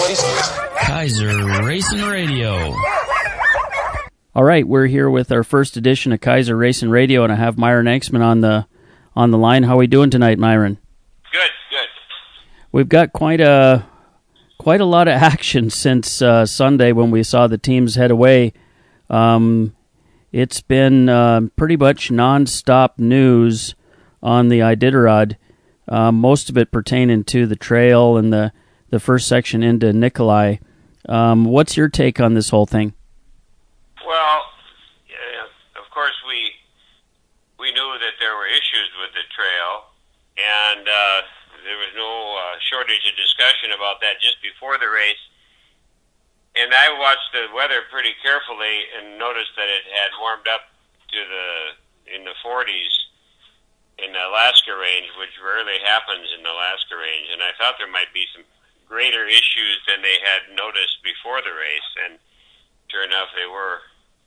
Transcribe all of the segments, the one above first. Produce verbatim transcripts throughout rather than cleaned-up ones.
buddies. Kaiser Racing Radio. All right, we're here with our first edition of Kaiser Racing Radio, and I have Myron Enxman on the on the line. How are we doing tonight, Myron? Good, good. We've got quite a quite a lot of action since uh, Sunday when we saw the teams head away. Um, it's been uh, pretty much nonstop news on the Iditarod. Uh, most of it pertaining to the trail and the, the first section into Nikolai. Um, what's your take on this whole thing? Well, uh, of course, we we knew that there were issues with the trail, and uh, there was no uh, shortage of discussion about that just before the race. And I watched the weather pretty carefully and noticed that it had warmed up to the in the forties in the Alaska range, which rarely happens in the Alaska range. And I thought there might be some greater issues than they had noticed before the race. And sure enough, they were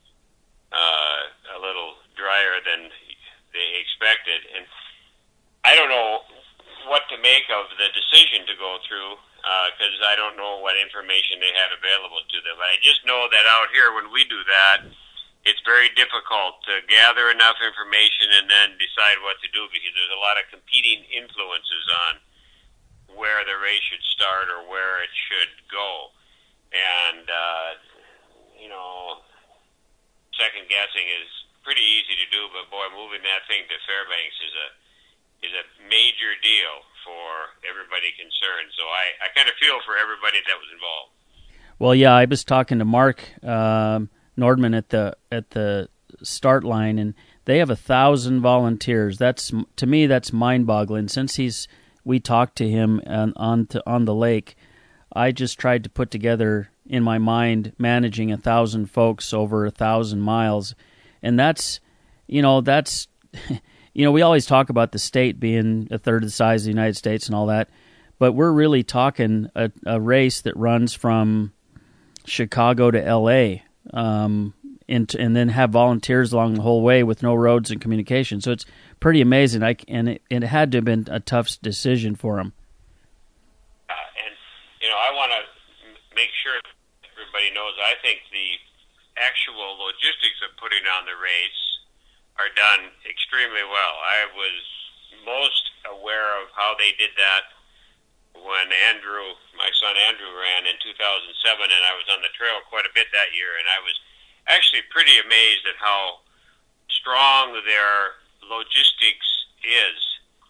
uh, a little drier than they expected. And I don't know what to make of the decision to go through, because uh, I don't know what information they had available to them. But I just know that out here, when we do that, it's very difficult to gather enough information and then decide what to do, because there's a lot of competing influences on where the race should start or where it should go. And, uh, you know, second guessing is pretty easy to do, but boy, moving that thing to Fairbanks is a is a major deal for everybody concerned. So I, I kind of feel for everybody that was involved. Well, yeah, I was talking to Mark um, Nordman at the at the start line, and they have a thousand volunteers. That's to me, that's mind-boggling. Since he's we talked to him on on, to, on the lake, I just tried to put together in my mind managing a thousand folks over a thousand miles, and that's you know that's. You know, we always talk about the state being a third of the size of the United States and all that, but we're really talking a, a race that runs from Chicago to L A um, and, and then have volunteers along the whole way with no roads and communication. So it's pretty amazing, I, and it, it had to have been a tough decision for them. Uh, and, you know, I want to make sure everybody knows, I think the actual logistics of putting on the race are done extremely well. I was most aware of how they did that when Andrew, my son Andrew, ran in two thousand seven, and I was on the trail quite a bit that year, and I was actually pretty amazed at how strong their logistics is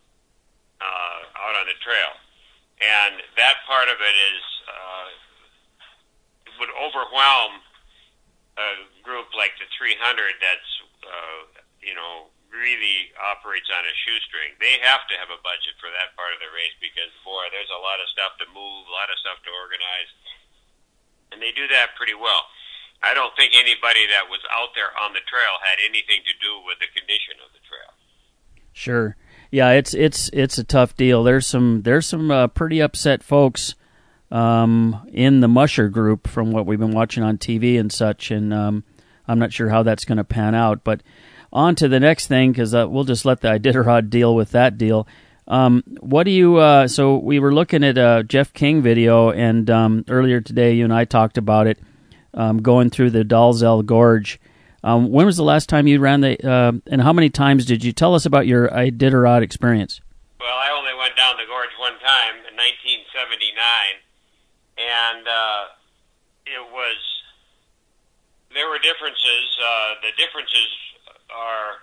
uh, out on the trail. And that part of it is uh, would overwhelm a group like the three hundred that's uh, you know, really operates on a shoestring. They have to have a budget for that part of the race because, boy, there's a lot of stuff to move, a lot of stuff to organize, and they do that pretty well. I don't think anybody that was out there on the trail had anything to do with the condition of the trail. Sure. Yeah, it's it's it's a tough deal. There's some there's some uh, pretty upset folks um, in the Musher group from what we've been watching on T V and such, and um, I'm not sure how that's going to pan out, but on to the next thing, because uh, we'll just let the Iditarod deal with that deal. Um, what do you, uh, so we were looking at a Jeff King video, and um, earlier today you and I talked about it, um, going through the Dalzell Gorge. Um, when was the last time you ran the, uh, and how many times did you tell us about your Iditarod experience? Well, I only went down the gorge one time in nineteen seventy-nine, and uh, it was, there were differences. Uh, the differences are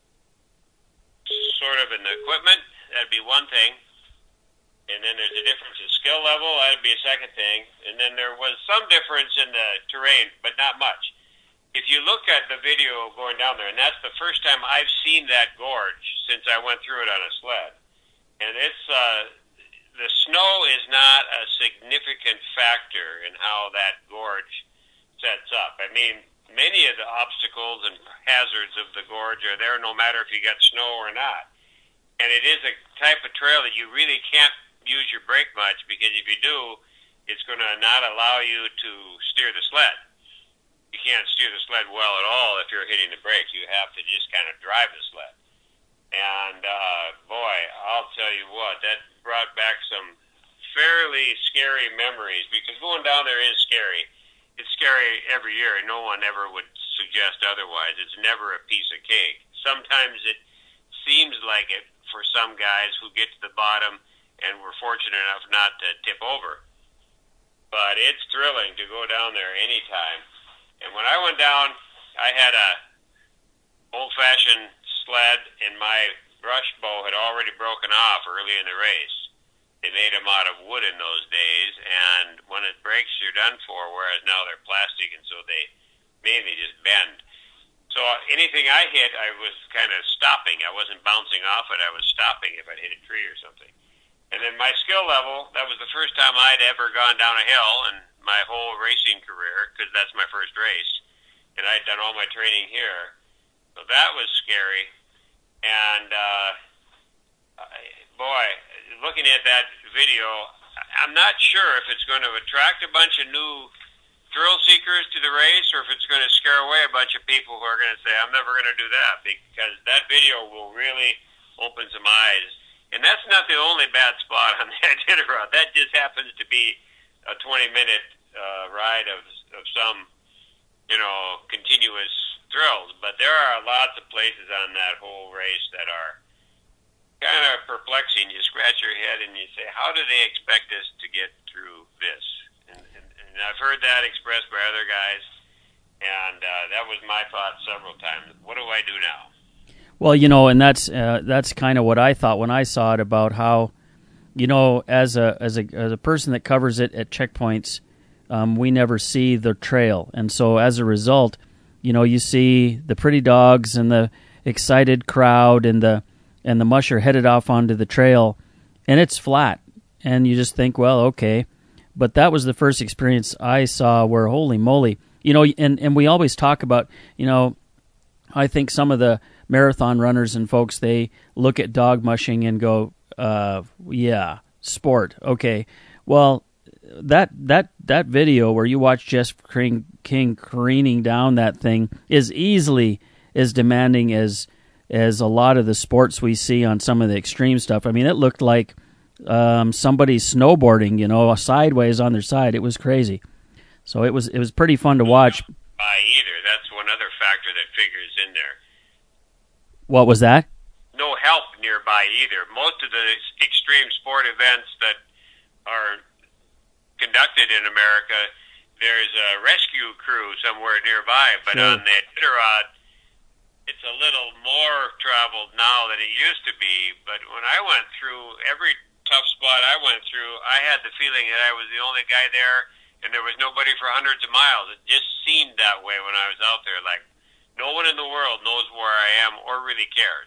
sort of in the equipment. That'd be one thing. And then there's a difference in skill level. That'd be a second thing. And then there was some difference in the terrain, but not much. If you look at the video going down there, and that's the first time I've seen that gorge since I went through it on a sled. And it's, uh, the snow is not a significant factor in how that gorge sets up. I mean, many of the obstacles and hazards of the gorge are there no matter if you got snow or not. And it is a type of trail that you really can't use your brake much, because if you do, it's going to not allow you to steer the sled. You can't steer the sled well at all if you're hitting the brakes. You have to just kind of drive the sled. And, uh, boy, I'll tell you what, that brought back some fairly scary memories, because going down there is scary. It's scary every year, and no one ever would suggest otherwise. It's never a piece of cake. Sometimes it seems like it for some guys who get to the bottom and were fortunate enough not to tip over. But it's thrilling to go down there anytime. And when I went down, I had a old-fashioned sled, and my brush bow had already broken off early in the race. They made them out of wood in those days, and when it breaks, you're done for, whereas now they're plastic, and so they mainly just bend. So anything I hit, I was kind of stopping. I wasn't bouncing off it. I was stopping if I'd hit a tree or something. And then my skill level, that was the first time I'd ever gone down a hill in my whole racing career, because that's my first race, and I'd done all my training here. So that was scary. And, uh, boy, looking at that video, I'm not sure if it's going to attract a bunch of new thrill seekers to the race, or if it's going to scare away a bunch of people who are going to say, I'm never going to do that, because that video will really open some eyes. And that's not the only bad spot on the Iditarod. That just happens to be a twenty-minute uh, ride of, of some, you know, continuous thrills. But there are lots of places on that whole race that are kind of perplexing. You scratch your head and you say, how do they expect us to get through this? And, and, and I've heard that expressed by other guys, and uh, that was my thought several times. What do I do now? Well, you know, and that's uh, that's kind of what I thought when I saw it, about how, you know, as a as a as a person that covers it at checkpoints, um, we never see the trail, and so as a result, you know, you see the pretty dogs and the excited crowd and the and the musher headed off onto the trail, and it's flat, and you just think, well, okay, but that was the first experience I saw where, holy moly, you know, and and we always talk about, you know, I think some of the marathon runners and folks, they look at dog mushing and go, uh, yeah, sport, okay. Well, that that that video where you watch Jess King, King careening down that thing is easily as demanding as as a lot of the sports we see on some of the extreme stuff. I mean, it looked like um, somebody snowboarding, you know, sideways on their side. It was crazy. So it was it was pretty fun to watch. By either, that's one other factor that figures in there. What was that? No help nearby either. Most of the extreme sport events that are conducted in America, there's a rescue crew somewhere nearby. But sure. On the Iditarod, it's a little more traveled now than it used to be. But when I went through every tough spot I went through, I had the feeling that I was the only guy there, and there was nobody for hundreds of miles. It just seemed that way when I was out there, like no one in the world knows where I am or really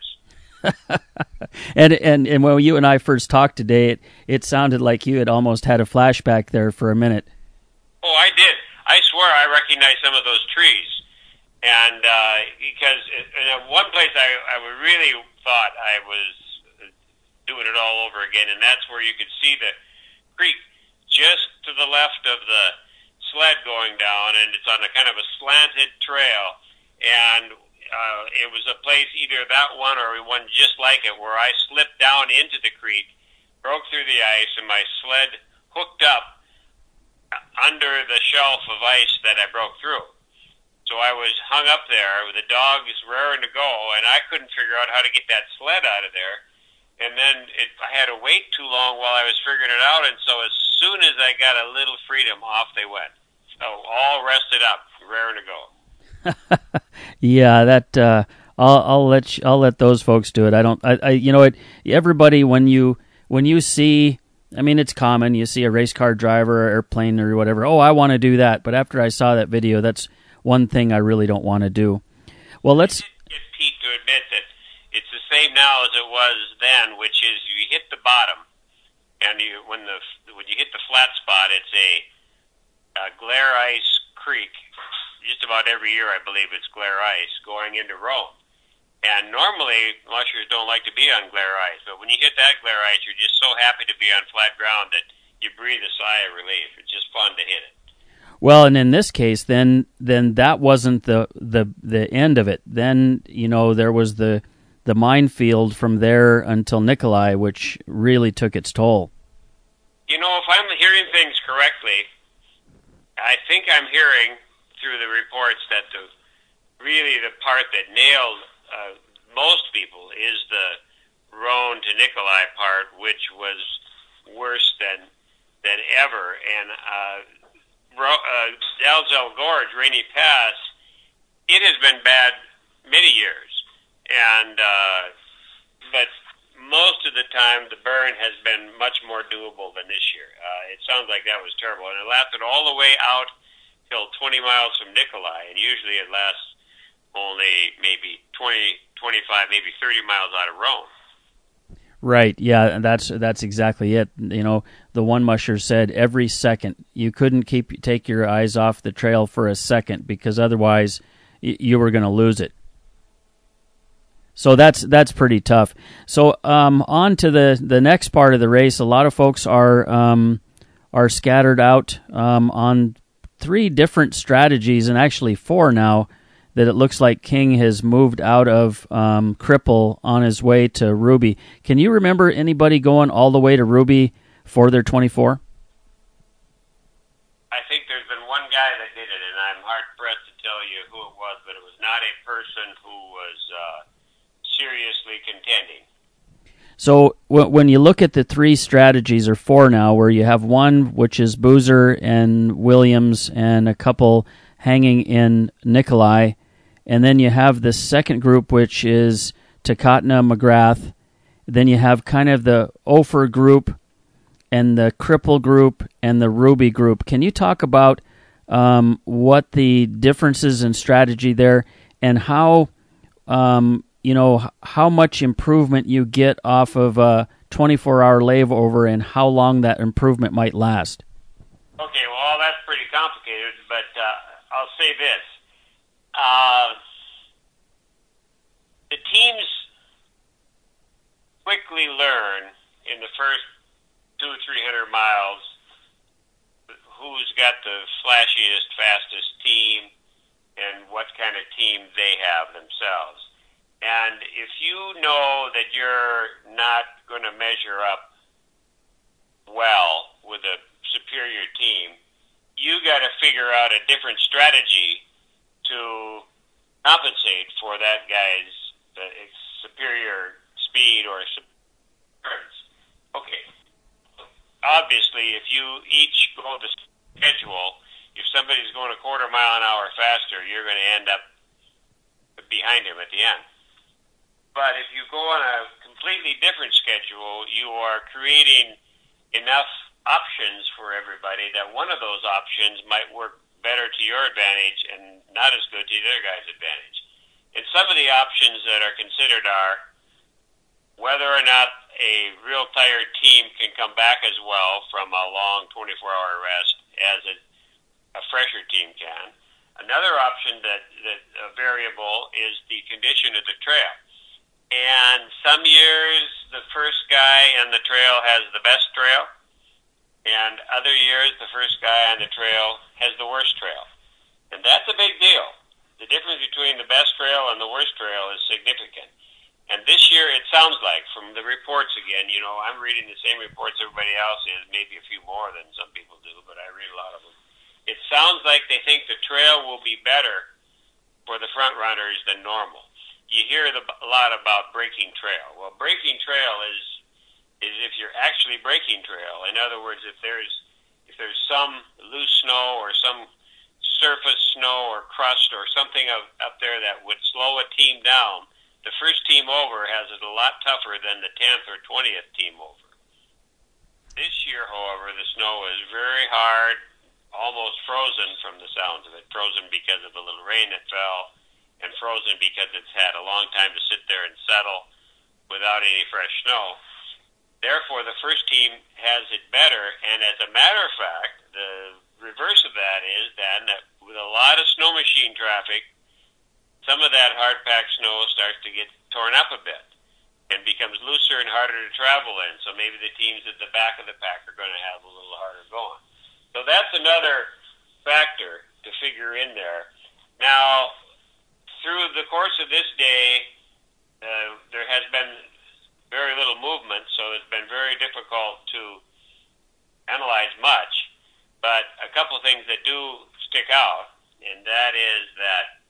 cares. and and and when you and I first talked today, it, it sounded like you had almost had a flashback there for a minute. Oh, I did. I swear I recognized some of those trees. And uh, because in one place I, I really thought I was doing it all over again, and that's where you could see the creek just to the left of the sled going down, and it's on a kind of a slanted trail. And uh, it was a place, either that one or one just like it, where I slipped down into the creek, broke through the ice, and my sled hooked up under the shelf of ice that I broke through. So I was hung up there with the dogs raring to go, and I couldn't figure out how to get that sled out of there. And then it, I had to wait too long while I was figuring it out, and so as soon as I got a little freedom, off they went. So all rested up, raring to go. Yeah, that uh, I'll, I'll let you, I'll let those folks do it. I don't. I, I you know it. Everybody, when you when you see, I mean, it's common. You see a race car driver or airplane or whatever. Oh, I want to do that. But after I saw that video, that's one thing I really don't want to do. Well, let's get Pete to admit that it's the same now as it was then, which is you hit the bottom, and you when the when you hit the flat spot, it's a, a glare ice creek. Just about every year, I believe it's glare ice going into Rome. And normally, mushers don't like to be on glare ice, but when you hit that glare ice, you're just so happy to be on flat ground that you breathe a sigh of relief. It's just fun to hit it. Well, and in this case, then then that wasn't the, the, the end of it. Then, you know, there was the the minefield from there until Nikolai, which really took its toll. you know, if I'm hearing things correctly, I think I'm hearing through the reports that the really the part that nailed uh, most people is the Rhone to Nikolai part, which was worse than than ever. And uh, Ro- uh, Dalzell Gorge, Rainy Pass, it has been bad many years, and uh, but most of the time the burn has been much more doable than this year. Uh, it sounds like that was terrible, and it lasted all the way out till twenty miles from Nikolai, and usually it lasts only maybe twenty, twenty-five, maybe thirty miles out of Rome. Right, yeah, that's that's exactly it. You know, the one musher said every second you couldn't keep take your eyes off the trail for a second because otherwise y- you were going to lose it. So that's that's pretty tough. So um, on to the, the next part of the race. A lot of folks are um, are scattered out um, on three different strategies, and actually four now, that it looks like King has moved out of um, Cripple on his way to Ruby. Can you remember anybody going all the way to Ruby for their twenty-four? I think there's been one guy that did it, and I'm hard-pressed to tell you who it was, but it was not a person who was uh, seriously contending. So w- when you look at the three strategies, or four now, where you have one which is Boozer and Williams and a couple hanging in Nikolai, and then you have the second group which is Takatna, McGrath, then you have kind of the Ophir group and the Cripple group and the Ruby group. Can you talk about um, what the differences in strategy there and how um, you know how much improvement you get off of a twenty-four hour layover and how long that improvement might last? Okay, well, that's pretty complicated, but uh, I'll say this. Uh, the teams quickly learn in the first two, three hundred miles who's got the flashiest, fastest team and what kind of team they have themselves. And if you know that you're not going to measure up well with a superior team, you got to figure out a different strategy to compensate for that guy's uh, superior speed or superior. Okay. Obviously, if you each go the schedule, if somebody's going a quarter mile an hour faster, you're going to end up behind him at the end. But if you go on a completely different schedule, you are creating enough options for everybody that one of those options might work better to your advantage and not as good to the other guy's advantage. And some of the options that are considered are whether or not a real tired team can come back as well from a long twenty-four hour rest as a, a fresher team can. Another option that, that a variable is the condition of the trail. And some years the first guy on the trail has the best trail, and other years the first guy on the trail has the worst trail. And that's a big deal. The difference between the best trail and the worst trail is significant. And this year it sounds like, from the reports again, you know, I'm reading the same reports everybody else is, maybe a few more than some people do, but I read a lot of them. It sounds like they think the trail will be better for the front runners than normal. You hear the, a lot about breaking trail. Well, breaking trail is is if you're actually breaking trail. In other words, if there's if there's some loose snow or some surface snow or crust or something of, up there that would slow a team down, the first team over has it a lot tougher than the tenth or twentieth team over. This year, however, the snow is very hard, almost frozen from the sounds of it. Frozen because of the little rain that fell, and frozen because it's had a long time to sit there and settle without any fresh snow. Therefore, the first team has it better, and as a matter of fact, the reverse of that is then that with a lot of snow machine traffic, some of that hard-packed snow starts to get torn up a bit and becomes looser and harder to travel in, so maybe the teams at the back of the pack are going to have a little harder going. So that's another factor to figure in there. Now, through the course of this day, uh, there has been very little movement, so it's been very difficult to analyze much, but a couple of things that do stick out, and that is that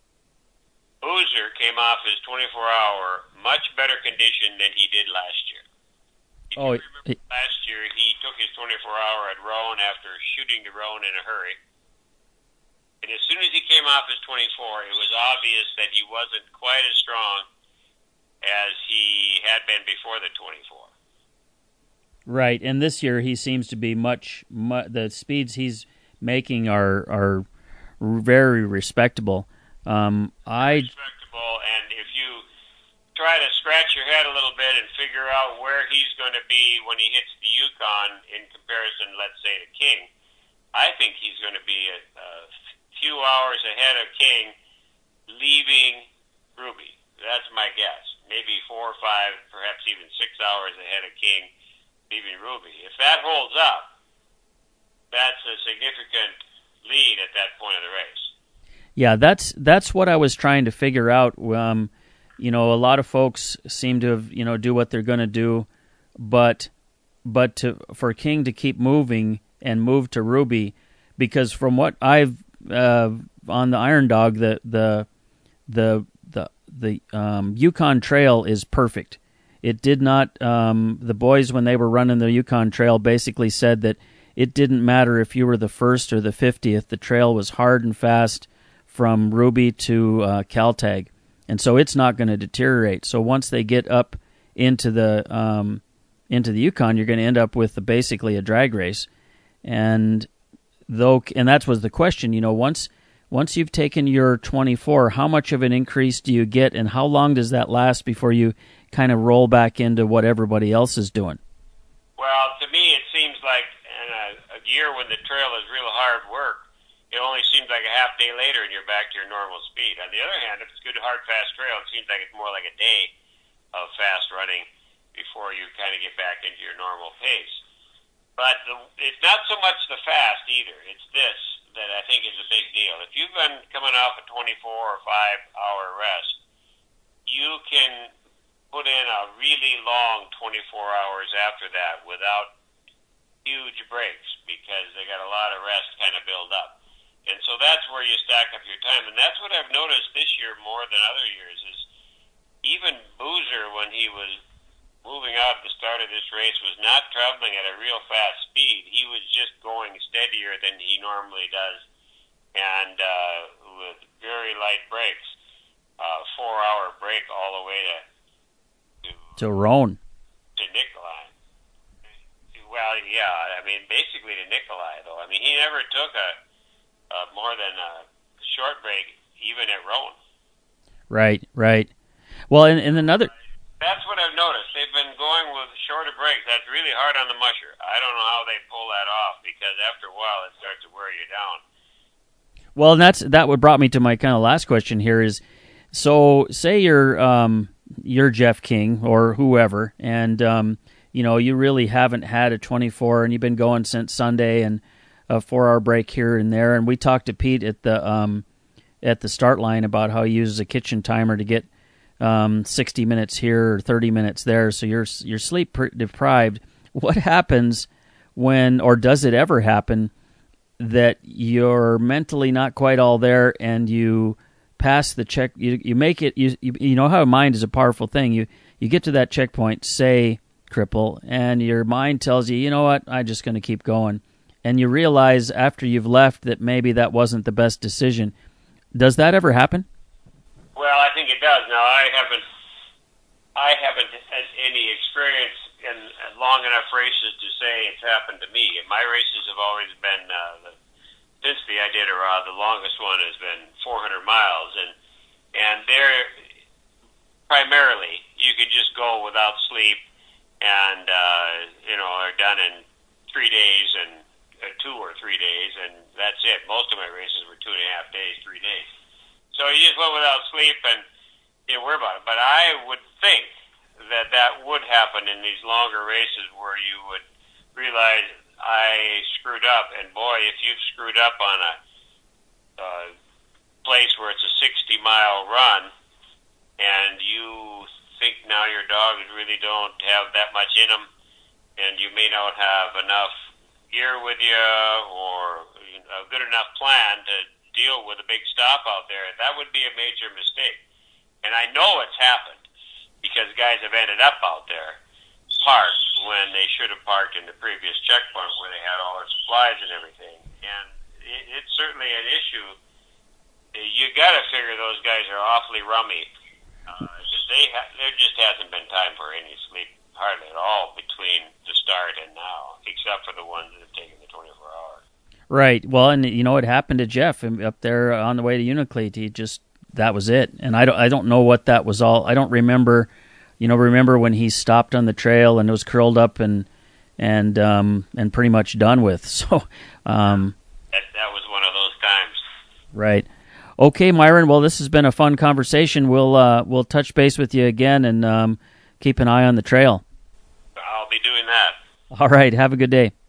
Boozer came off his twenty-four hour much better condition than he did last year. If oh, you remember it, last year, he took his twenty-four hour at Roan after shooting the Roan in a hurry. And as soon as he came off his twenty-four, it was obvious that he wasn't quite as strong as he had been before the twenty-four. Right, and this year he seems to be much, much the speeds he's making are are very respectable. Um, I respectable, and if you try to scratch your head a little bit and figure out where he's going to be when he hits the Yukon in comparison, let's say, to King, I think he's going to be a, a few hours ahead of King, leaving Ruby. That's my guess. Maybe four or five, perhaps even six hours ahead of King, leaving Ruby. If that holds up, that's a significant lead at that point of the race. Yeah, that's that's what I was trying to figure out. Um, you know, a lot of folks seem to have, you know, do what they're going to do, but but to for King to keep moving and move to Ruby, because from what I've uh, on the Iron Dog, the the the the the um, Yukon Trail is perfect. It did not. Um, the boys, when they were running the Yukon Trail, basically said that it didn't matter if you were the first or the fiftieth. The trail was hard and fast from Ruby to uh, Caltag, and so it's not going to deteriorate. So once they get up into the um, into the Yukon, you're going to end up with the, basically a drag race, and though and that was the question. You know, once once you've taken your twenty-four, how much of an increase do you get, and how long does that last before you kind of roll back into what everybody else is doing? Well, to me, it seems like in a, a year when the trail is real hard work, it only seems like a half day later and you're back to your normal speed. On the other hand, if it's good, hard, fast trail, it seems like it's more like a day of fast running before you kind of get back into your normal pace. But the, it's not so much the fast either. It's this that I think is a big deal. If you've been coming off a twenty-four or five hour rest, you can put in a really long twenty-four hours after that without huge breaks because they got a lot of rest kind of build up. And so that's where you stack up your time. And that's what I've noticed this year more than other years is even Boozer, when he was moving out at the start of this race, was not traveling at a real fast speed. He was just going steadier than he normally does and uh, with very light breaks. Uh, four-hour break all the way to to, to Roan. To Nikolai. Well, yeah, I mean, basically to Nikolai, though. I mean, he never took a Uh, more than a short break, even at Roan. Right, right. Well, in, in another... That's what I've noticed. They've been going with shorter breaks. That's really hard on the musher. I don't know how they pull that off, because after a while it starts to wear you down. Well, and that's that would brought me to my kind of last question here is, so say you're, um, you're Jeff King or whoever, and um, you know, you really haven't had a twenty-four, and you've been going since Sunday, and a four-hour break here and there, and we talked to Pete at the um, at the start line about how he uses a kitchen timer to get um, sixty minutes here or thirty minutes there, so you're you're sleep deprived. What happens when, or does it ever happen, that you're mentally not quite all there and you pass the check? You you make it. You you, you know how a mind is a powerful thing. You you get to that checkpoint, say Cripple, and your mind tells you, you know what, I'm just going to keep going. And you realize after you've left that maybe that wasn't the best decision. Does that ever happen? Well, I think it does. Now, I haven't, I haven't had any experience in long enough races to say it's happened to me. My races have always been, uh, the, since the Iditarod, the longest one has been four hundred miles, and and they're primarily you could just go without sleep, and uh, you know are done in three days and. Two or three days, and that's it. Most of my races were two and a half days, three days. So you just went without sleep and you didn't worry about it. But I would think that that would happen in these longer races where you would realize I screwed up. And boy, if you've screwed up on a uh, place where it's a sixty-mile run and you think now your dogs really don't have that much in them and you may not have enough gear with you or a good enough plan to deal with a big stop out there, that would be a major mistake. And I know it's happened because guys have ended up out there parked when they should have parked in the previous checkpoint where they had all their supplies and everything. And it, it's certainly an issue. You got to figure those guys are awfully rummy because uh, they ha- there just hasn't been time for any sleep hardly at all between the start and now, except for the ones that have taken the twenty-four hours. Right. Well, and you know what happened to Jeff up there on the way to Unalakleet? He just that was it. And I don't I don't know what that was all. I don't remember. You know, remember when he stopped on the trail and was curled up and and um, and pretty much done with. So um, that that was one of those times. Right. Okay, Myron. Well, this has been a fun conversation. We'll uh, we'll touch base with you again and um, keep an eye on the trail. I'll be doing that. All right. Have a good day.